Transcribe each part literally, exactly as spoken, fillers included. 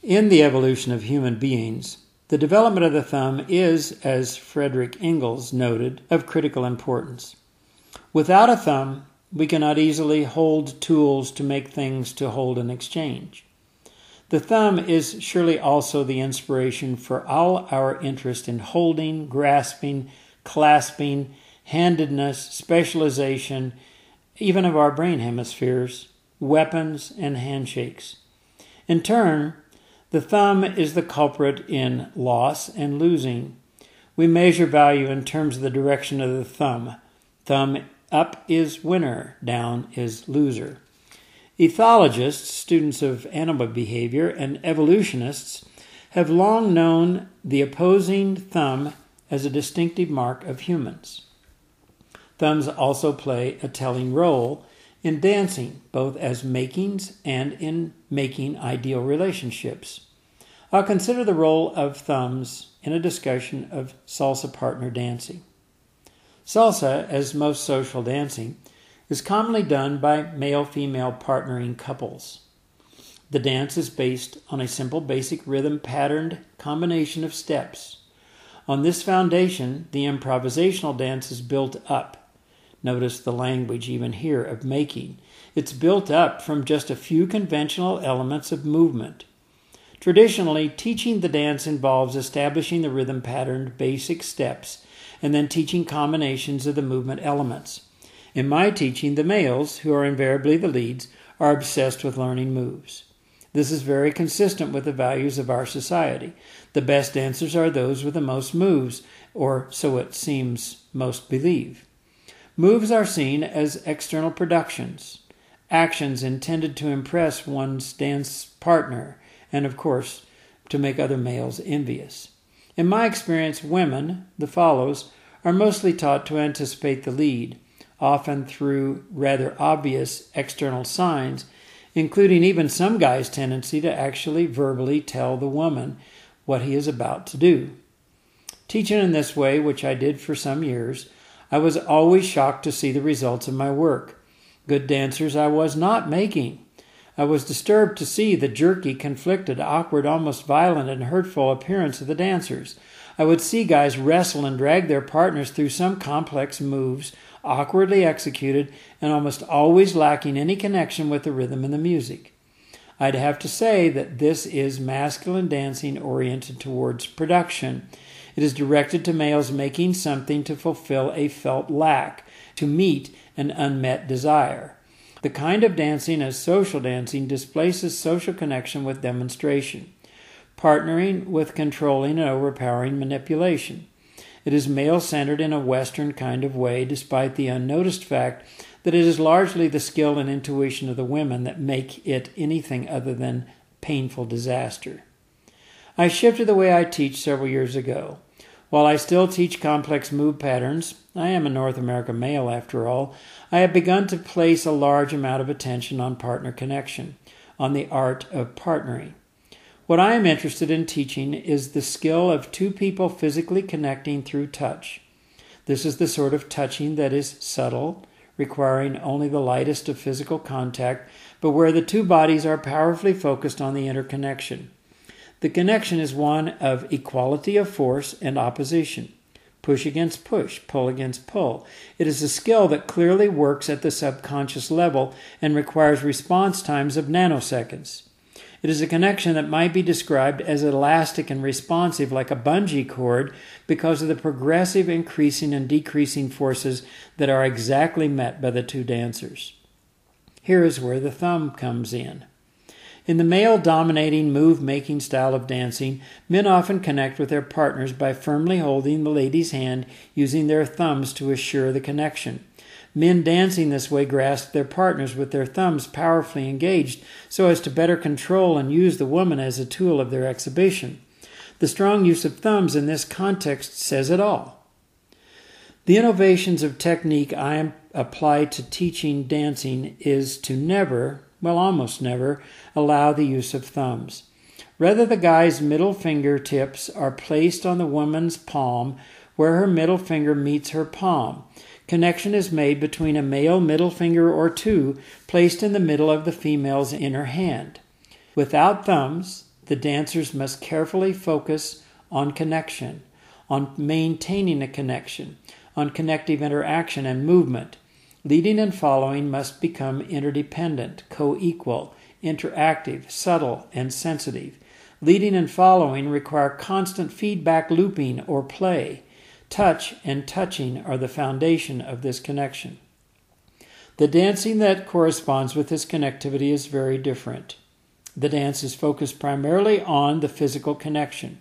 In the evolution of human beings, the development of the thumb is, as Frederick Engels noted, of critical importance. Without a thumb, we cannot easily hold tools to make things to hold in exchange. The thumb is surely also the inspiration for all our interest in holding, grasping, clasping, handedness, specialization, even of our brain hemispheres, weapons, and handshakes. In turn, the thumb is the culprit in loss and losing. We measure value in terms of the direction of the thumb. Thumb up is winner, down is loser. Ethologists, students of animal behavior, and evolutionists have long known the opposing thumb as a distinctive mark of humans. Thumbs also play a telling role in dancing, both as makings and in making ideal relationships. I'll consider the role of thumbs in a discussion of salsa partner dancing. Salsa, as most social dancing, is commonly done by male-female partnering couples. The dance is based on a simple basic rhythm-patterned combination of steps. On this foundation, the improvisational dance is built up. Notice the language even here of making. It's built up from just a few conventional elements of movement. Traditionally, teaching the dance involves establishing the rhythm-patterned basic steps and then teaching combinations of the movement elements. In my teaching, the males, who are invariably the leads, are obsessed with learning moves. This is very consistent with the values of our society. The best dancers are those with the most moves, or so it seems most believe. Moves are seen as external productions, actions intended to impress one's dance partner, and of course, to make other males envious. In my experience, women, the follows, are mostly taught to anticipate the lead, often through rather obvious external signs, including even some guy's tendency to actually verbally tell the woman what he is about to do. Teaching in this way, which I did for some years, I was always shocked to see the results of my work. Good dancers I was not making. I was disturbed to see the jerky, conflicted, awkward, almost violent and hurtful appearance of the dancers. I would see guys wrestle and drag their partners through some complex moves, awkwardly executed, and almost always lacking any connection with the rhythm and the music. I'd have to say that this is masculine dancing oriented towards production. It is directed to males making something to fulfill a felt lack, to meet an unmet desire. The kind of dancing as social dancing displaces social connection with demonstration, partnering with controlling and overpowering manipulation. It is male-centered in a Western kind of way, despite the unnoticed fact that it is largely the skill and intuition of the women that make it anything other than painful disaster. I shifted the way I teach several years ago. While I still teach complex move patterns, I am a North American male after all, I have begun to place a large amount of attention on partner connection, on the art of partnering. What I am interested in teaching is the skill of two people physically connecting through touch. This is the sort of touching that is subtle, requiring only the lightest of physical contact, but where the two bodies are powerfully focused on the interconnection. The connection is one of equality of force and opposition. Push against push, pull against pull. It is a skill that clearly works at the subconscious level and requires response times of nanoseconds. It is a connection that might be described as elastic and responsive like a bungee cord because of the progressive increasing and decreasing forces that are exactly met by the two dancers. Here is where the thumb comes in. In the male-dominating move-making style of dancing, men often connect with their partners by firmly holding the lady's hand using their thumbs to assure the connection. Men dancing this way grasp their partners with their thumbs powerfully engaged so as to better control and use the woman as a tool of their exhibition. The strong use of thumbs in this context says it all. The innovations of technique I apply to teaching dancing is to never, well almost never, allow the use of thumbs. Rather, the guy's middle fingertips are placed on the woman's palm where her middle finger meets her palm. Connection is made between a male middle finger or two placed in the middle of the female's inner hand. Without thumbs, the dancers must carefully focus on connection, on maintaining a connection, on connective interaction and movement. Leading and following must become interdependent, co-equal, interactive, subtle, and sensitive. Leading and following require constant feedback looping or play. Touch and touching are the foundation of this connection. The dancing that corresponds with this connectivity is very different. The dance is focused primarily on the physical connection.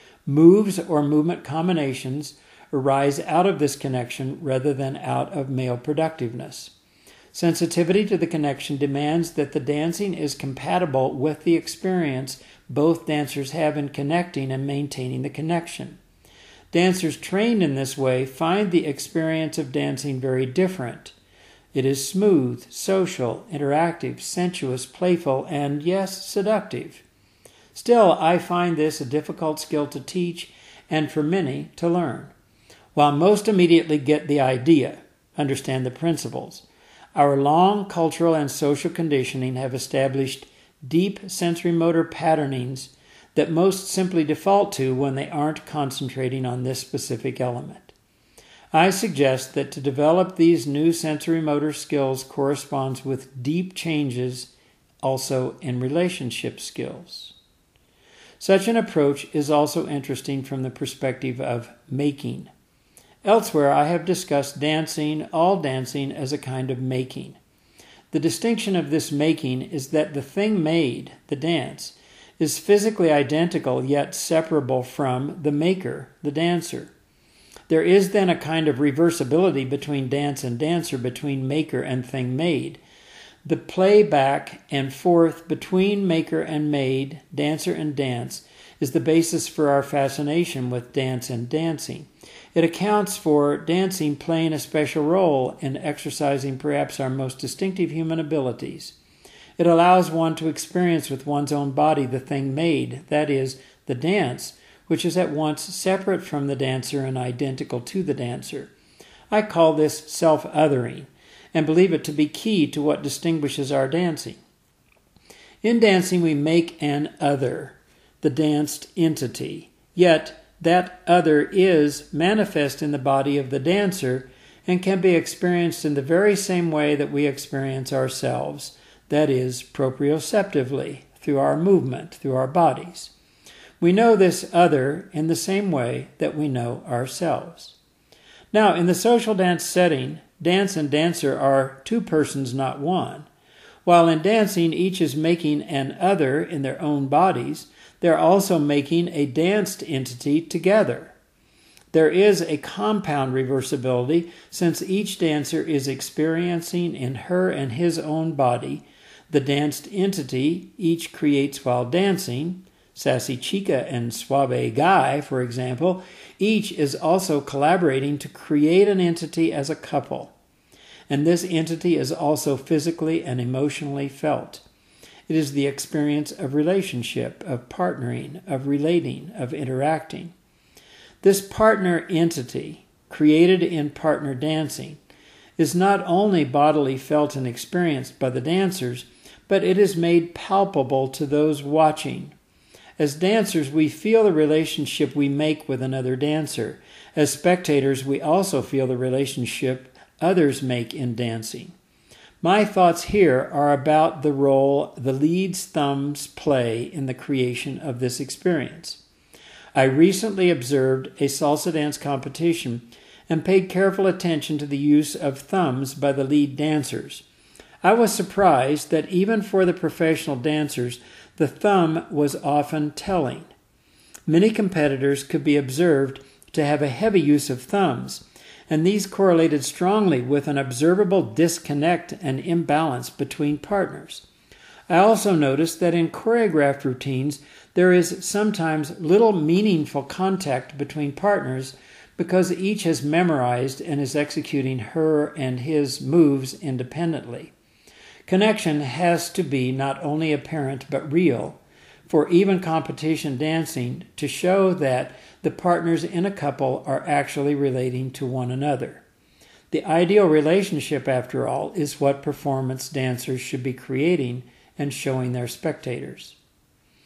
Moves or movement combinations arise out of this connection rather than out of male productiveness. Sensitivity to the connection demands that the dancing is compatible with the experience both dancers have in connecting and maintaining the connection. Dancers trained in this way find the experience of dancing very different. It is smooth, social, interactive, sensuous, playful, and, yes, seductive. Still, I find this a difficult skill to teach and for many to learn. While most immediately get the idea, understand the principles, our long cultural and social conditioning have established deep sensory motor patternings that most simply default to when they aren't concentrating on this specific element. I suggest that to develop these new sensory motor skills corresponds with deep changes also in relationship skills. Such an approach is also interesting from the perspective of making. Elsewhere, I have discussed dancing, all dancing, as a kind of making. The distinction of this making is that the thing made, the dance, is physically identical yet separable from the maker, the dancer. There is then a kind of reversibility between dance and dancer, between maker and thing made. The play back and forth between maker and made, dancer and dance, is the basis for our fascination with dance and dancing. It accounts for dancing playing a special role in exercising perhaps our most distinctive human abilities. It allows one to experience with one's own body the thing made, that is, the dance, which is at once separate from the dancer and identical to the dancer. I call this self-othering, and believe it to be key to what distinguishes our dancing. In dancing, we make an other, the danced entity, yet that other is manifest in the body of the dancer and can be experienced in the very same way that we experience ourselves, that is, proprioceptively, through our movement, through our bodies. We know this other in the same way that we know ourselves. Now, in the social dance setting, dance and dancer are two persons, not one. While in dancing, each is making an other in their own bodies, they're also making a danced entity together. There is a compound reversibility since each dancer is experiencing in her and his own body the danced entity each creates while dancing. Sassy Chica and Suave Guy, for example, each is also collaborating to create an entity as a couple. And this entity is also physically and emotionally felt. It is the experience of relationship, of partnering, of relating, of interacting. This partner entity, created in partner dancing, is not only bodily felt and experienced by the dancers, but it is made palpable to those watching. As dancers, we feel the relationship we make with another dancer. As spectators, we also feel the relationship others make in dancing. My thoughts here are about the role the lead's thumbs play in the creation of this experience. I recently observed a salsa dance competition and paid careful attention to the use of thumbs by the lead dancers. I was surprised that even for the professional dancers, the thumb was often telling. Many competitors could be observed to have a heavy use of thumbs, and these correlated strongly with an observable disconnect and imbalance between partners. I also noticed that in choreographed routines, there is sometimes little meaningful contact between partners because each has memorized and is executing her and his moves independently. Connection has to be not only apparent but real, for even competition dancing to show that the partners in a couple are actually relating to one another. The ideal relationship, after all, is what performance dancers should be creating and showing their spectators.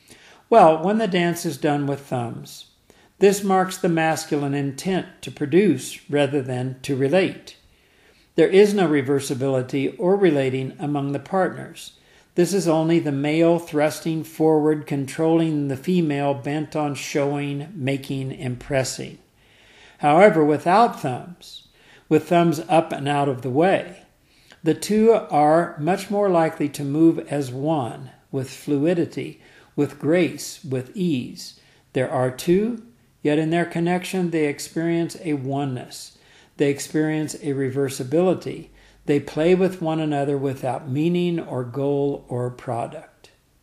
Well, when the dance is done with thumbs, this marks the masculine intent to produce rather than to relate. There is no reversibility or relating among the partners. This is only the male thrusting forward, controlling the female bent on showing, making, impressing. However, without thumbs, with thumbs up and out of the way, the two are much more likely to move as one, with fluidity, with grace, with ease. There are two, yet in their connection they experience a oneness. They experience a reversibility. They play with one another without meaning or goal or product.